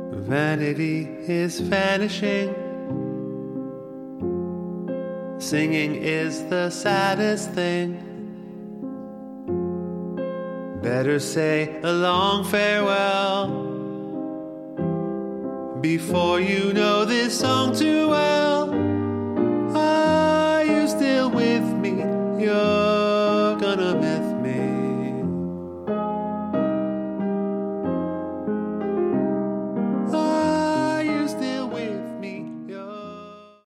Vanity is vanishing. Singing is the saddest thing. Better say a long farewell before you know this song too well.